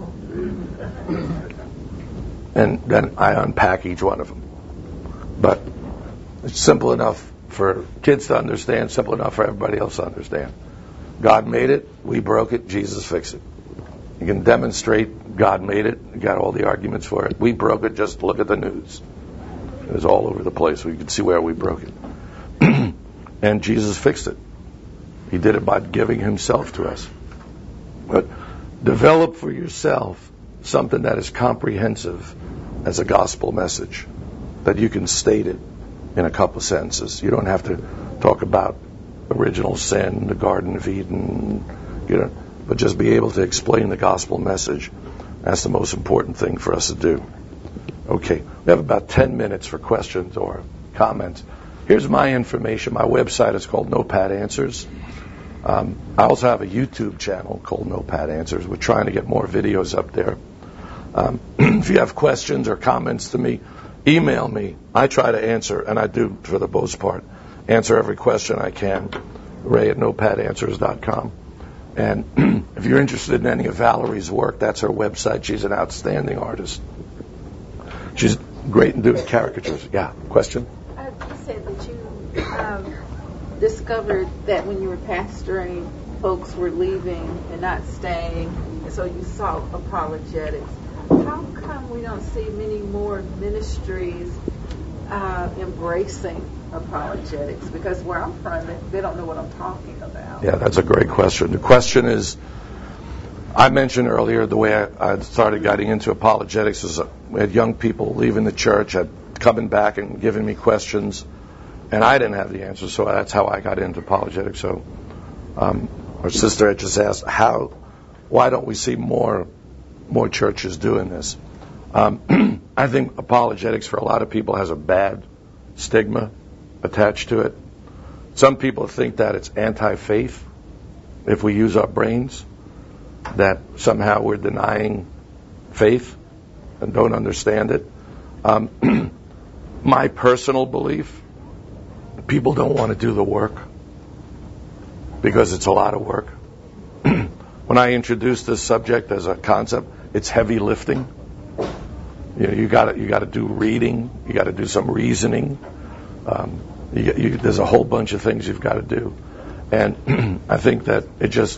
S1: And then I unpack each one of them. But it's simple enough for kids to understand, simple enough for everybody else to understand. God made it, we broke it, Jesus fixed it. You can demonstrate God made it, you got all the arguments for it. We broke it, just look at the news. It was all over the place, we can see where we broke it. And Jesus fixed it. He did it by giving Himself to us. But develop for yourself something that is comprehensive as a gospel message, that you can state it in a couple sentences. You don't have to talk about original sin, the Garden of Eden, you know, but just be able to explain the gospel message. That's the most important thing for us to do. Okay, we have about ten minutes for questions or comments. here's my information. My website is called Notepad Answers. Um, I also have a YouTube channel called Notepad Answers. We're trying to get more videos up there. Um, if you have questions or comments to me, email me. I try to answer, and I do for the most part, answer every question I can. Ray at notepad answers dot com. And if you're interested in any of Valerie's work, that's her website. She's an outstanding artist. She's great in doing caricatures. Yeah, question?
S4: Uh, you said that you um, discovered that when you were pastoring, folks were leaving and not staying, and so you saw apologetics. How come we don't see many more ministries uh, embracing apologetics? Because where I'm from, they, they don't know what I'm talking about.
S1: Yeah, that's a great question. The question is, I mentioned earlier the way I, I started getting into apologetics is uh, we had young people leaving the church, had coming back and giving me questions, and I didn't have the answers, so that's how I got into apologetics. So um, our sister had just asked, how, why don't we see more more churches doing this? Um, I think apologetics for a lot of people has a bad stigma attached to it. Some people think that it's anti-faith if we use our brains, that somehow we're denying faith and don't understand it. Um, my personal belief, people don't want to do the work because it's a lot of work. When I introduced this subject as a concept, it's heavy lifting. You know, you got you got to do reading, you got to do some reasoning. Um, you, you, there's a whole bunch of things you've got to do, and I think that it just,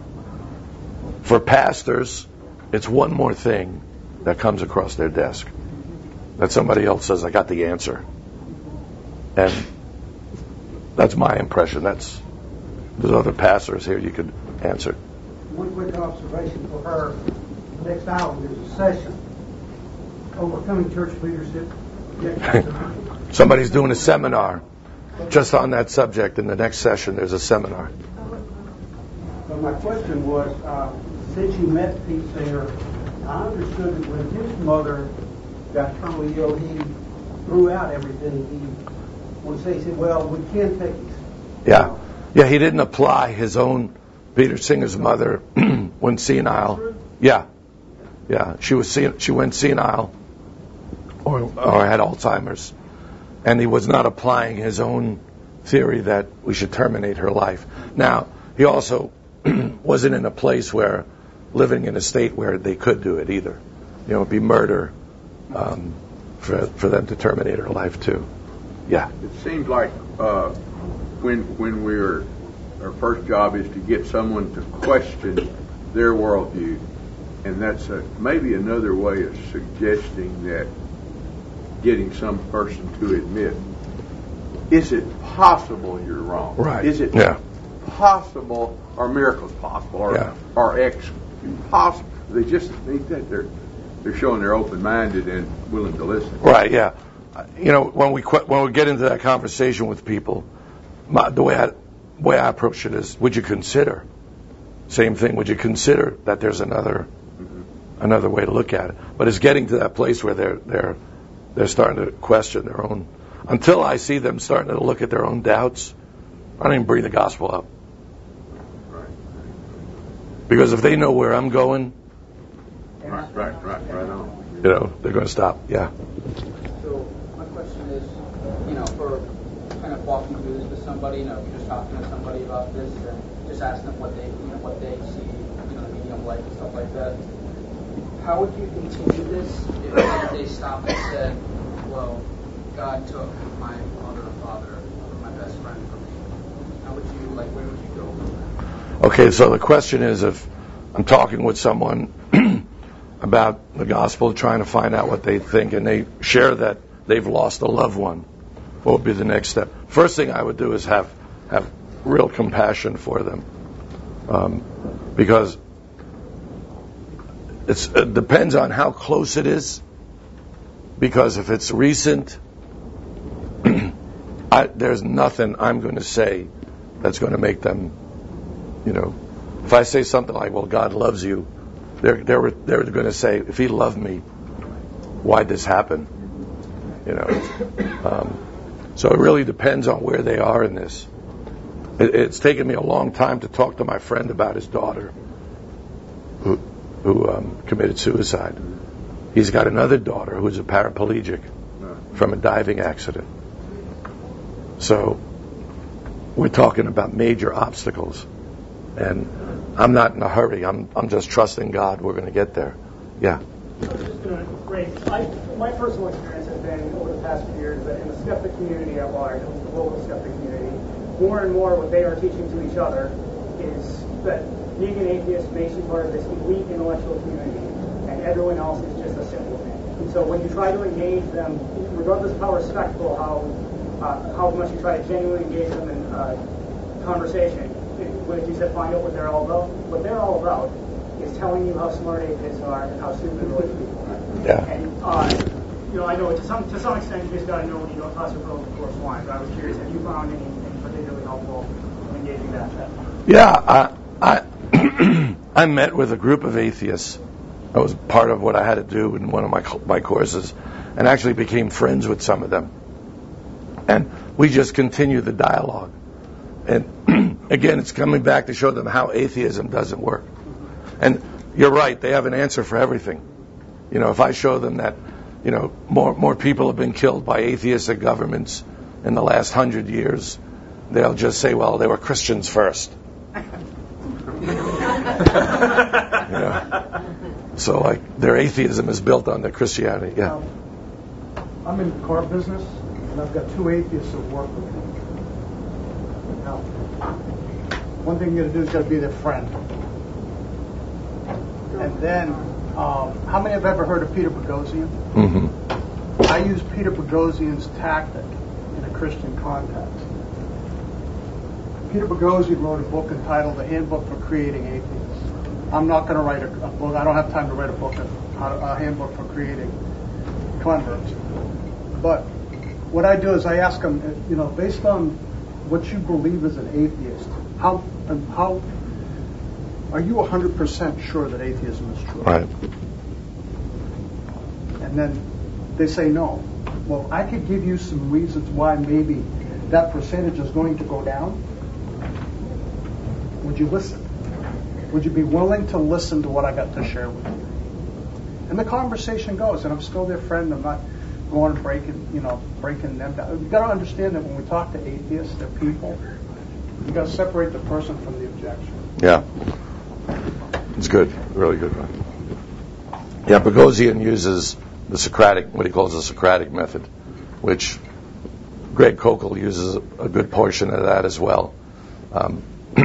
S1: for pastors, it's one more thing that comes across their desk that somebody else says, "I got the answer," and that's my impression. That's there's other pastors here you could answer.
S2: One quick observation for her. Next hour there's a session, Overcoming Church Leadership.
S1: Somebody's doing a seminar just on that subject. In the next session, there's a seminar.
S2: But my question was, uh, since you met Pete Singer, I understood that when his mother got terminally ill, he threw out everything. He would say, he said, well, we can't take it.
S1: Yeah. Yeah, he didn't apply his own, Peter Singer's mother, when senile. Yeah. Yeah, she was she went senile or, or had Alzheimer's. And he was not applying his own theory that we should terminate her life. Now, he also wasn't in a place where, living in a state where they could do it either. You know, it'd be murder um, for for them to terminate her life too. Yeah.
S5: It seems like uh, when when we're our first job is to get someone to question their worldview, and that's a, maybe another way of suggesting that getting some person to admit, is it possible you're wrong?
S1: Right.
S5: Is it
S1: yeah.
S5: possible, are miracles possible, or
S1: yeah.
S5: are X possible? They just think that they're they're showing they're open-minded and willing to listen.
S1: Right. Yeah. You know, when we when we get into that conversation with people, my, the way I way I approach it is, would you consider? Same thing. Would you consider that there's another mm-hmm. another way to look at it? But it's getting to that place where they're they're they're starting to question their own. Until I see them starting to look at their own doubts, I don't even bring the gospel up.
S5: Right.
S1: Because if they know where I'm going,
S5: right, right, right, right on.
S1: You know, they're going to stop. Yeah.
S6: So my question is, you know, for kind of walking through this with somebody, you know, if you're just talking to somebody about this, and just ask them what they, you know, what they see, you know, the medium like and stuff like that. How would you continue this if they stopped and said, well, God took my mother and father, my best friend from me? How would you, like, where would you go with that?
S1: Okay, so the question is, if I'm talking with someone about the gospel, trying to find out what they think, and they share that they've lost a loved one, what would be the next step? First thing I would do is have have real compassion for them, um, because it's, it depends on how close it is. Because if it's recent, I, there's nothing I'm going to say that's going to make them, you know, if I say something like, "Well, God loves you," they're they're they're going to say, "If He loved me, why'd this happen?" You know. Um, So it really depends on where they are in this. It, it's taken me a long time to talk to my friend about his daughter who, who um, committed suicide. He's got another daughter who's a paraplegic from a diving accident. So we're talking about major obstacles. And I'm not in a hurry. I'm I'm just trusting God we're going to get there. Yeah.
S7: I was just going to raise, I, my personal experience has been over the past few years that in the skeptic community at large, the global skeptic community, more and more what they are teaching to each other is that being an atheist makes you part of this elite intellectual community, and everyone else is just a simple man. And so when you try to engage them, regardless of how respectful, how uh, how much you try to genuinely engage them in uh, conversation, when you said find out what they're all about, what they're all about is telling you how smart atheists are and how stupid religious people are.
S1: Yeah.
S7: And uh, you know, I know to some to some extent you just got to know when you don't toss your pearls before swine. But I was curious, have you found anything particularly helpful in engaging that? that?
S1: Yeah, I I, I met with a group of atheists. That was part of what I had to do in one of my my courses, and actually became friends with some of them. And we just continued the dialogue. And again, it's coming back to show them how atheism doesn't work. And you're right, they have an answer for everything. You know, if I show them that, you know, more more people have been killed by atheistic governments in the last hundred years, they'll just say, well, they were Christians first. You know? So, like, their atheism is built on their Christianity. Yeah.
S8: Um, I'm in the car business, and I've got two atheists that work with me. Now, one thing you got to do is got to be their friend. And then, um, how many have ever heard of Peter Boghossian?
S1: Mm-hmm.
S8: I use Peter Boghossian's tactic in a Christian context. Peter Boghossian wrote a book entitled The Handbook for Creating Atheists. I'm not going to write a, a book. I don't have time to write a book, a, a handbook for creating converts. But what I do is I ask them, you know, based on what you believe as an atheist, how um, how are you one hundred percent sure that atheism is true?
S1: Right.
S8: And then they say no. Well, I could give you some reasons why maybe that percentage is going to go down. Would you listen? Would you be willing to listen to what I got to share with you? And the conversation goes, and I'm still their friend. I'm not going and breaking, you know, breaking them down. You've got to understand that when we talk to atheists, they're people. You've got to separate the person from the objection.
S1: Yeah. It's good. Really good one. Yeah, Boghossian uses the Socratic, what he calls the Socratic method, which Greg Koukl uses a good portion of that as well. Um,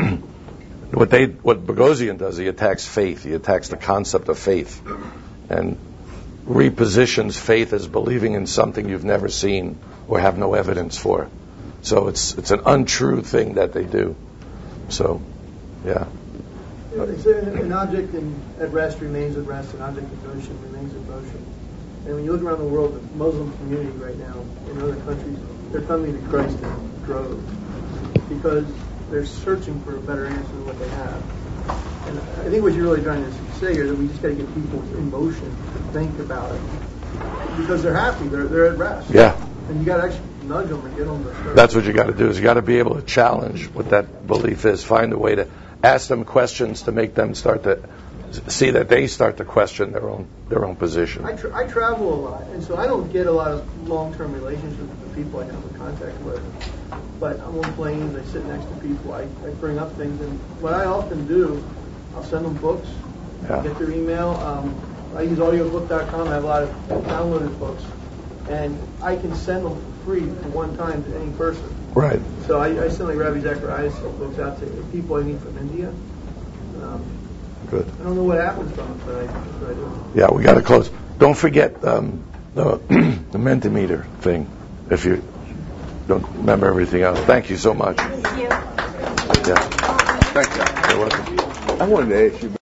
S1: what they, what Boghossian does, he attacks faith. He attacks the concept of faith, and repositions faith as believing in something you've never seen or have no evidence for. So it's it's an untrue thing that they do. So, yeah.
S9: It's a, an object in, at rest remains at rest. An object in motion remains in motion. And when you look around the world, the Muslim community right now in other countries, they're coming to Christ in droves because they're searching for a better answer than what they have. And I think what you're really trying to say here is that we just got to get people in motion to think about it because they're happy, they're they're at rest.
S1: Yeah.
S9: And you got to actually nudge them and get them to start.
S1: That's what you got to do. Is you got to be able to challenge what that belief is. Find a way to ask them questions to make them start to see that they start to question their own their own position.
S9: I, tra- I travel a lot, and so I don't get a lot of long-term relationships with the people I come in contact with. But I'm on planes, I sit next to people, I, I bring up things, and what I often do, I'll send them books,
S1: Yeah.
S9: get their email. Um, I use audiobook dot com, I have a lot of downloaded books, and I can send them for free at one time to any person.
S1: Right.
S9: So I, I send like Ravi Zacharias books out to people I meet from India. Um,
S1: Good.
S9: I don't know what happens from it, but I, that's what I do.
S1: Yeah, we got to close. Don't forget um, the the Mentimeter thing. If you don't remember everything else, thank you so much.
S3: Thank you.
S1: Yeah.
S5: Thank you.
S1: You're welcome.
S5: I wanted to ask you